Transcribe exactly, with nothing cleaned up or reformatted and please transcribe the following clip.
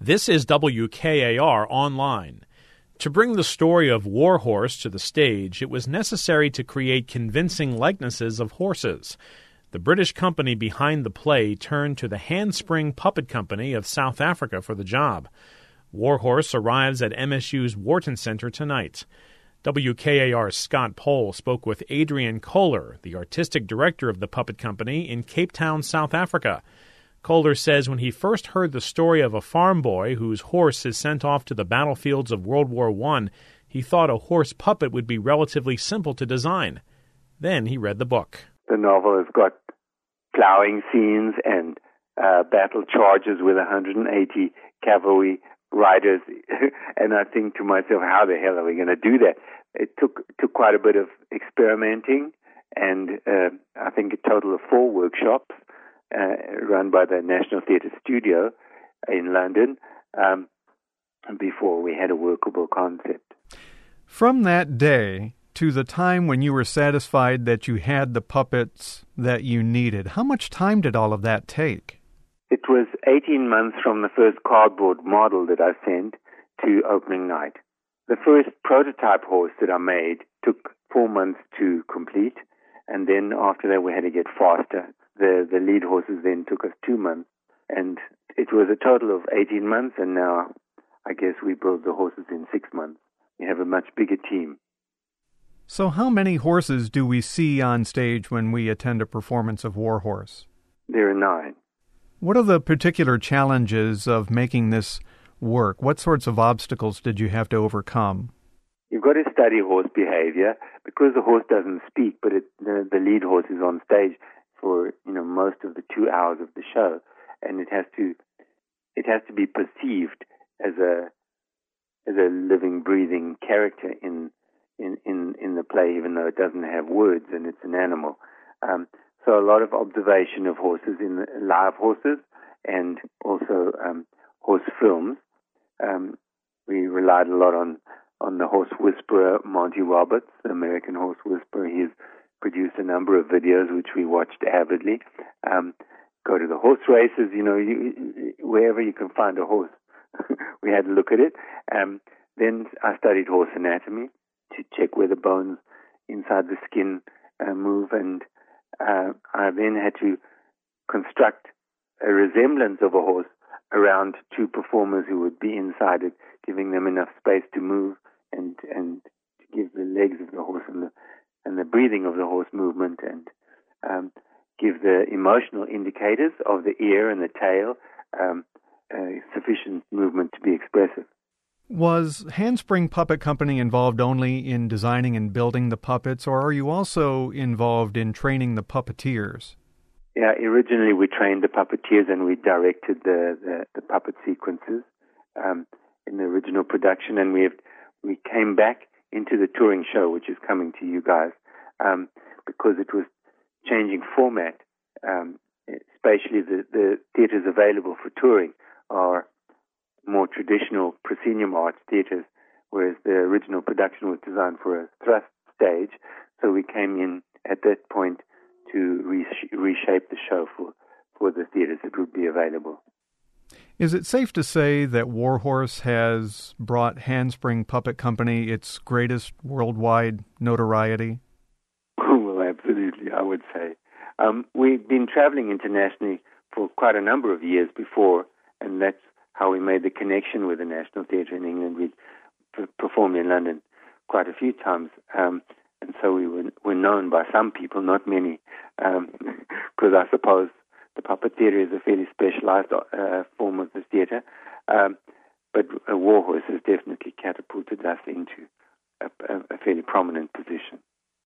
This is W K A R Online. To bring the story of Warhorse to the stage, it was necessary to create convincing likenesses of horses. The British company behind the play turned to the Handspring Puppet Company of South Africa for the job. Warhorse arrives at M S U's Wharton Center tonight. W K A R's Scott Pohl spoke with Adrian Kohler, the artistic director of the puppet company, in Cape Town, South Africa. Kohler says when he first heard the story of a farm boy whose horse is sent off to the battlefields of World War One, he thought a horse puppet would be relatively simple to design. Then he read the book. The novel has got plowing scenes and uh, battle charges with one hundred eighty cavalry riders, and I think to myself, how the hell are we going to do that? It took took quite a bit of experimenting, and uh, I think a total of four workshops uh, run by the National Theatre Studio in London um, before we had a workable concept. From that day to the time when you were satisfied that you had the puppets that you needed, how much time did all of that take? It was eighteen months from the first cardboard model that I sent to opening night. The first prototype horse that I made took four months to complete, and then after that we had to get faster. The the lead horses then took us two months, and it was a total of eighteen months, and now I guess we build the horses in six months. We have a much bigger team. So how many horses do we see on stage when we attend a performance of Warhorse? There are nine. What are the particular challenges of making this work? What sorts of obstacles did you have to overcome? You've got to study horse behavior because the horse doesn't speak, but it, the, the lead horse is on stage for you know most of the two hours of the show, and it has to it has to be perceived as a as a living, breathing character in in in, in the play, even though it doesn't have words and it's an animal. Um, So a lot of observation of horses, in the, live horses, and also um, horse films. Um, we relied a lot on, on the horse whisperer, Monty Roberts, the American horse whisperer. He's produced a number of videos which we watched avidly. Um, go to the horse races, you know, you, wherever you can find a horse, we had to look at it. Um, then I studied horse anatomy to check where the bones inside the skin uh, move, and Uh, I then had to construct a resemblance of a horse around two performers who would be inside it, giving them enough space to move and and to give the legs of the horse and the and the breathing of the horse movement, and um, give the emotional indicators of the ear and the tail um, uh, sufficient movement to be expressive. Was Handspring Puppet Company involved only in designing and building the puppets, or are you also involved in training the puppeteers? Yeah, originally we trained the puppeteers and we directed the, the, the puppet sequences um, in the original production, and we have, we came back into the touring show, which is coming to you guys, um, because it was changing format. Um, especially the, the theatres available for touring are more traditional proscenium arch theatres, whereas the original production was designed for a thrust stage. So we came in at that point to re- reshape the show for, for the theatres that would be available. Is it safe to say that Warhorse has brought Handspring Puppet Company its greatest worldwide notoriety? Well, absolutely, I would say. Um, we've been traveling internationally for quite a number of years before, and that's how we made the connection with the National Theatre in England. We p- performed in London quite a few times, um, and so we were, were known by some people, not many, because um, I suppose the puppet theatre is a fairly specialized uh, form of the theatre. Um, but uh, Warhorse has definitely catapulted us into a, a, a fairly prominent position.